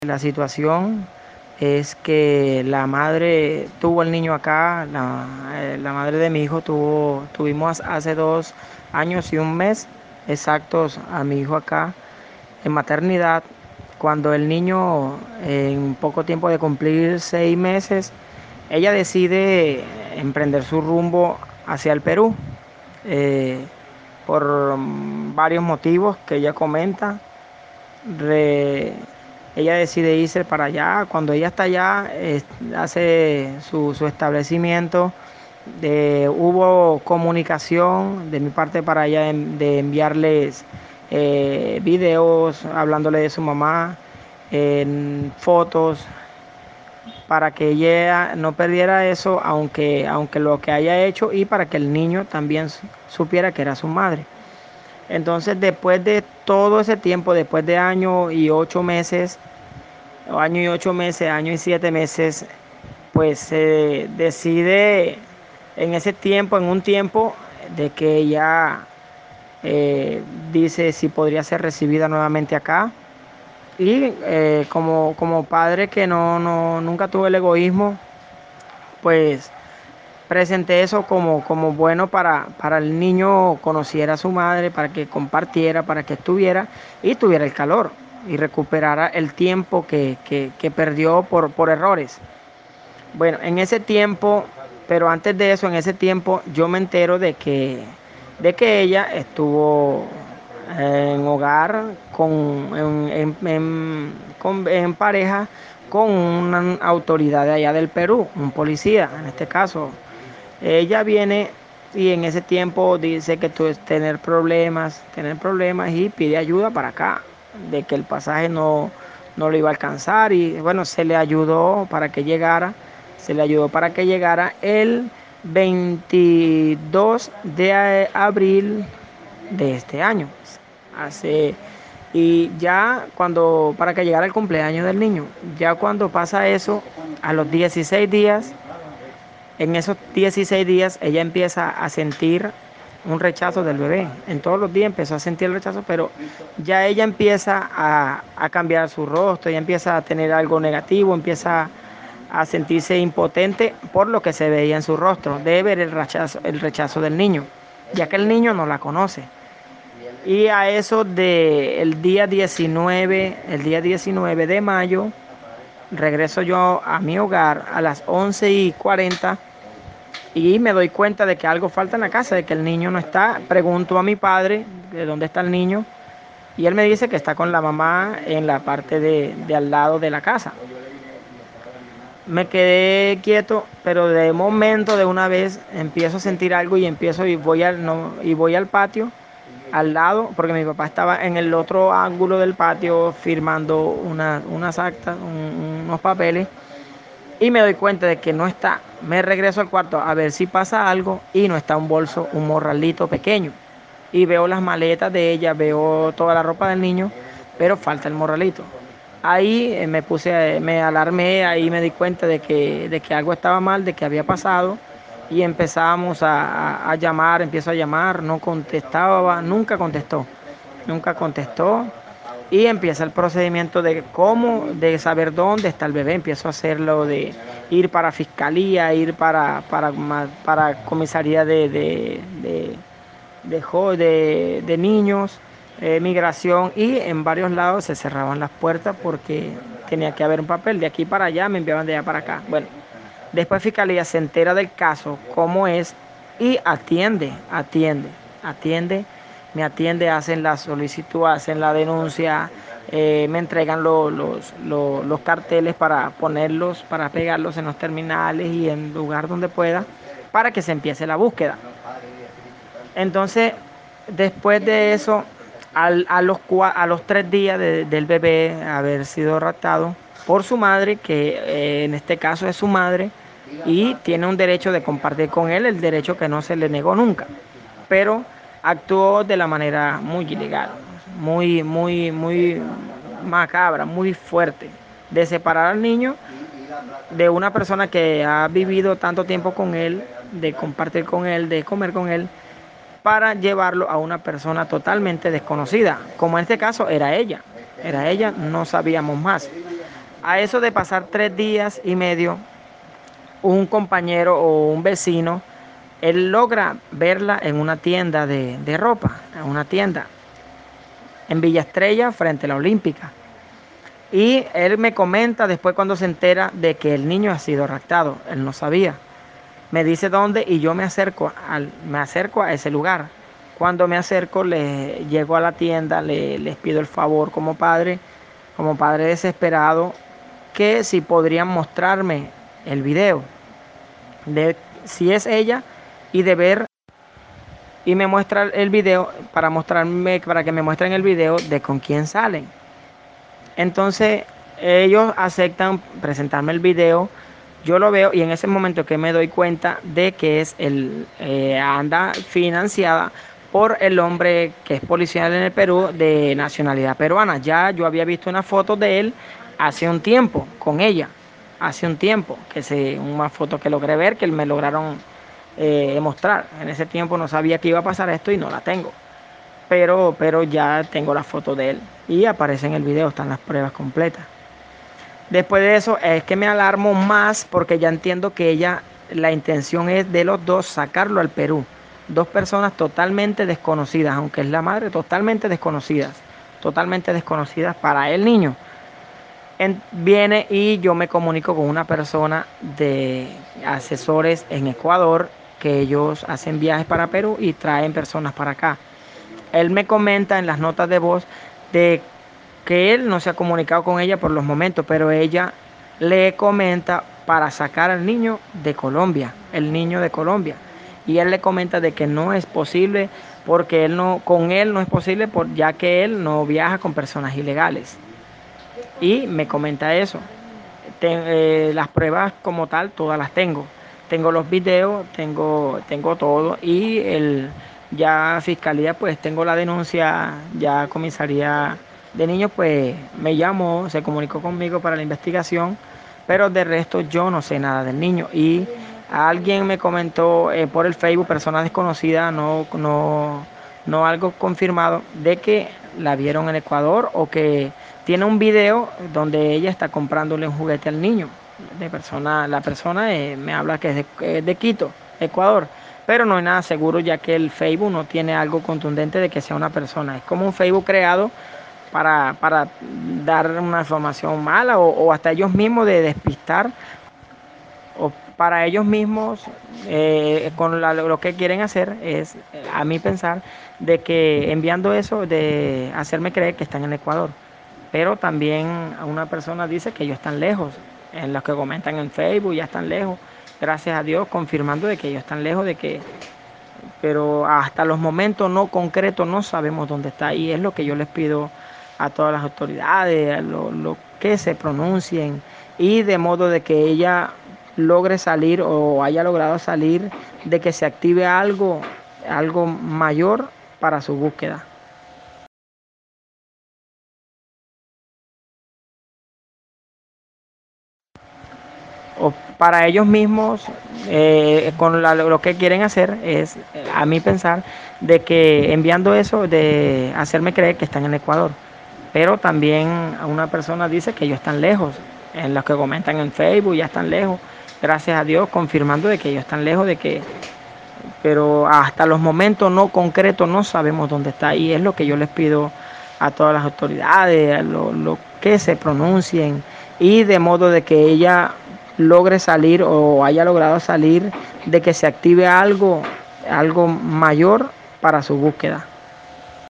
La situación es que la madre tuvo el niño acá, la madre de mi hijo tuvimos hace 2 años y un mes exactos a mi hijo acá en maternidad. Cuando el niño, en poco tiempo de cumplir 6 meses, ella decide emprender su rumbo hacia el Perú, eh, por varios motivos que ella comenta. Re- Ella decide irse para allá. Cuando ella está allá, hace su establecimiento. Hubo comunicación de mi parte para ella de enviarles videos hablándole de su mamá, en fotos, para que ella no perdiera eso, aunque lo que haya hecho, y para que el niño también supiera que era su madre. Entonces, después de todo ese tiempo, después de año y 8 meses, o año y 8 meses, año y 7 meses, pues se decide en ese tiempo, en un tiempo, de que ella dice si podría ser recibida nuevamente acá. Y como padre que nunca tuve el egoísmo, pues presenté eso como bueno para el niño conociera a su madre, para que compartiera, para que estuviera y tuviera el calor y recuperara el tiempo que perdió por errores. Bueno, en ese tiempo, pero antes de eso, en ese tiempo, yo me entero de que ella estuvo en hogar en pareja con una autoridad de allá del Perú, un policía en este caso. Ella viene y en ese tiempo dice que tú es tener problemas y pide ayuda para acá, de que el pasaje no lo iba a alcanzar, y bueno, se le ayudó para que llegara el 22 de abril de este año. Hace, y ya cuando, para que llegara el cumpleaños del niño, ya cuando pasa eso, a los 16 días, en esos 16 días ella empieza a sentir un rechazo del bebé. En todos los días empezó a sentir el rechazo, pero ya ella empieza a cambiar su rostro, ella empieza a tener algo negativo, empieza a sentirse impotente por lo que se veía en su rostro, de ver el rechazo del niño, ya que el niño no la conoce. Y a eso el día 19 de mayo, regreso yo a mi hogar a las 11:40 y me doy cuenta de que algo falta en la casa, de que el niño no está. Pregunto a mi padre de dónde está el niño y él me dice que está con la mamá en la parte de al lado de la casa. Me quedé quieto, pero de momento, de una vez, empiezo a sentir algo y empiezo y voy al patio, al lado, porque mi papá estaba en el otro ángulo del patio firmando unas actas, unos papeles, y me doy cuenta de que no está. Me regreso al cuarto a ver si pasa algo y no está un bolso, un morralito pequeño. Y veo las maletas de ella, veo toda la ropa del niño, pero falta el morralito. Ahí me alarmé, ahí me di cuenta de que algo estaba mal, de que había pasado, y empezamos a llamar, empiezo a llamar, no contestaba, nunca contestó, y empieza el procedimiento de saber dónde está el bebé. Empiezo a hacerlo de ir para fiscalía, ir para comisaría de niños, migración, y en varios lados se cerraban las puertas porque tenía que haber un papel. De aquí para allá me enviaban de allá para acá. Bueno, después Fiscalía se entera del caso, cómo es, y atiende, me atiende, hacen la solicitud, hacen la denuncia, me entregan los carteles para ponerlos, para pegarlos en los terminales y en el lugar donde pueda, para que se empiece la búsqueda. Entonces, después de eso, a los 3 días del bebé haber sido raptado por su madre, que en este caso es su madre, y tiene un derecho de compartir con él, el derecho que no se le negó nunca, pero actuó de la manera muy ilegal, muy macabra, muy fuerte, de separar al niño de una persona que ha vivido tanto tiempo con él, de compartir con él, de comer con él, para llevarlo a una persona totalmente desconocida, como en este caso era ella, no sabíamos más. A eso de pasar 3 días y medio, un compañero o un vecino, él logra verla en una tienda de ropa, en una tienda en Villa Estrella frente a la Olímpica. Y él me comenta después cuando se entera de que el niño ha sido raptado, él no sabía. Me dice dónde y yo me acerco a ese lugar. Cuando me acerco, llego a la tienda, les pido el favor como padre desesperado, que si podrían mostrarme el video de si es ella y de ver, y me muestra el video para que me muestren el video de con quién salen. Entonces ellos aceptan presentarme el video, yo lo veo y en ese momento que me doy cuenta de que anda financiada por el hombre que es policial en el Perú de nacionalidad peruana. Ya yo había visto una foto de él hace un tiempo con ella, hace un tiempo, una foto que logré ver, que me lograron mostrar. En ese tiempo no sabía que iba a pasar esto y no la tengo. Pero ya tengo la foto de él y aparece en el video, están las pruebas completas. Después de eso es que me alarmo más porque ya entiendo que la intención es de los dos sacarlo al Perú. Dos personas totalmente desconocidas, aunque es la madre, totalmente desconocidas para el niño. Viene y yo me comunico con una persona de asesores en Ecuador, que ellos hacen viajes para Perú y traen personas para acá. Él me comenta en las notas de voz de que él no se ha comunicado con ella por los momentos, pero ella le comenta para sacar al niño de Colombia, el niño de Colombia. Y él le comenta de que no es posible porque con él no es posible ya que él no viaja con personas ilegales. Y me comenta eso. Las pruebas como tal, todas las tengo. Tengo los videos, tengo todo y ya fiscalía, pues tengo la denuncia, ya comisaría de niños, pues me llamó, se comunicó conmigo para la investigación, pero de resto yo no sé nada del niño. Y alguien me comentó por el Facebook, persona desconocida, no algo confirmado, de que la vieron en Ecuador o que tiene un video donde ella está comprándole un juguete al niño. La persona me habla que es de Quito, Ecuador, pero no hay nada seguro ya que el Facebook no tiene algo contundente de que sea una persona. Es como un Facebook creado para dar una información mala o hasta ellos mismos de despistar, o para ellos mismos lo que quieren hacer es, a mi pensar, de que enviando eso, de hacerme creer que están en Ecuador. Pero también a una persona dice que ellos están lejos, en los que comentan en Facebook ya están lejos, gracias a Dios confirmando de que ellos están lejos, pero hasta los momentos no concretos no sabemos dónde está, y es lo que yo les pido a todas las autoridades, lo que se pronuncien, y de modo de que ella logre salir o haya logrado salir, de que se active algo mayor para su búsqueda. O para ellos mismos, lo que quieren hacer es, a mi pensar, de que enviando eso, de hacerme creer que están en Ecuador. Pero también a una persona dice que ellos están lejos, en los que comentan en Facebook ya están lejos, gracias a Dios confirmando de que ellos están lejos, pero hasta los momentos no concretos no sabemos dónde está, y es lo que yo les pido a todas las autoridades, lo que se pronuncien, y de modo de que ella logre salir o haya logrado salir, de que se active algo mayor para su búsqueda.